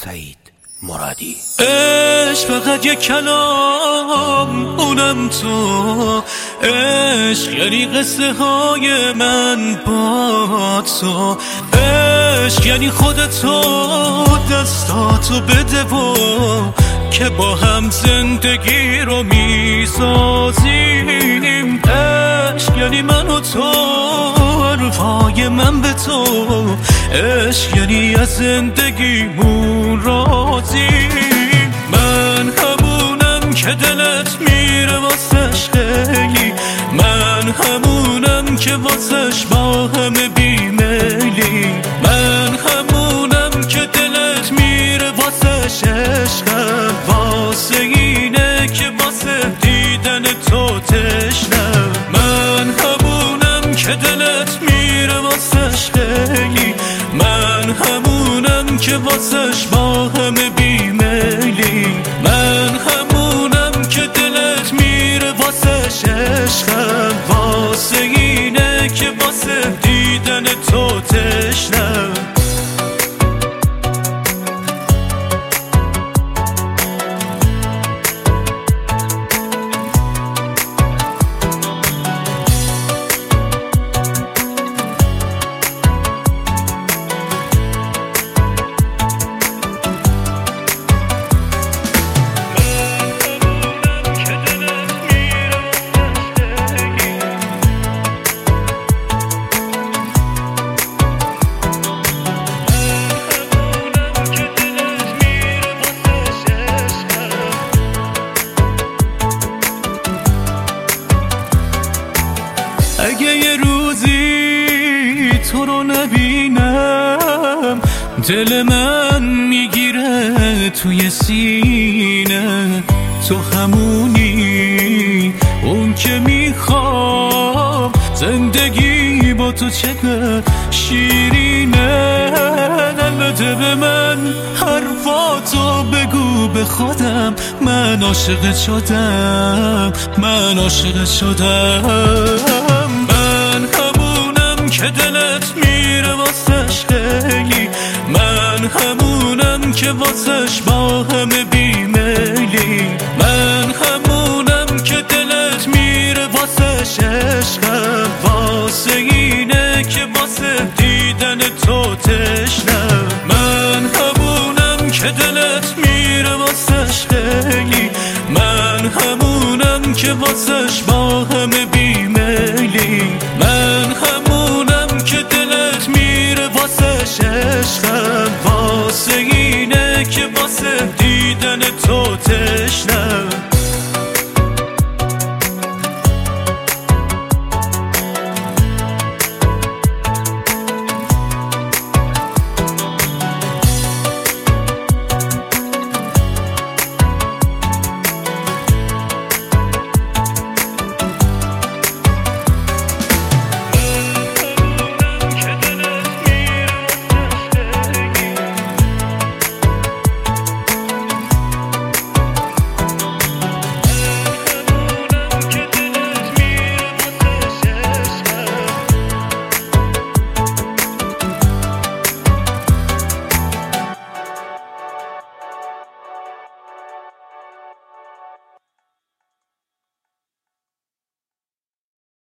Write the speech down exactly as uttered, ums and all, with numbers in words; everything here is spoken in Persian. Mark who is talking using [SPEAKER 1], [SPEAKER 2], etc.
[SPEAKER 1] سعید مرادی.
[SPEAKER 2] عشق فقط یک کلام اونم تو، عشق یعنی قصه های من با تو، عشق یعنی خودتو دستاتو بده و که با هم زندگی رو میسازیم. عشق یعنی من و تو، حرفای من به تو، عشق یعنی از زندگیمون راضیم. من همونم که دلت میره واسش خیلی، من همونم که واسش با همه بیمیلی، من همونم که دلت میره واسش عشقم، واسه اینه که واسه دیدن تو تشنم. من همونم که دلت میره واسش خیلی، من همونم که واسش با همه بیمیلی، من همونم که دلت میره واسش عشقم، واسه اینه که واسه دیدن تو تشنم. اگه یه روزی تو رو نبینم، دل من میگیره توی سینه، تو همونی اون که میخوام، زندگی با تو چقدر شیرینه. البته به من حرفاتو بگو به خودم، من عاشق شدم، من عاشق شدم. من همونم که دلت میره واسش خیلی، من همونم که واسش با همه بیمیلی، من همونم که دلت میره واسش عشقم، واسه اینه که واسه دیدن تو تشنم. من همونم که دلت میره واسش خیلی، من همونم که واسش با همه بیمیلی، من همونم که دلت میره واسش عشقم، واسه اینه که واسه دیدن تو تشنم.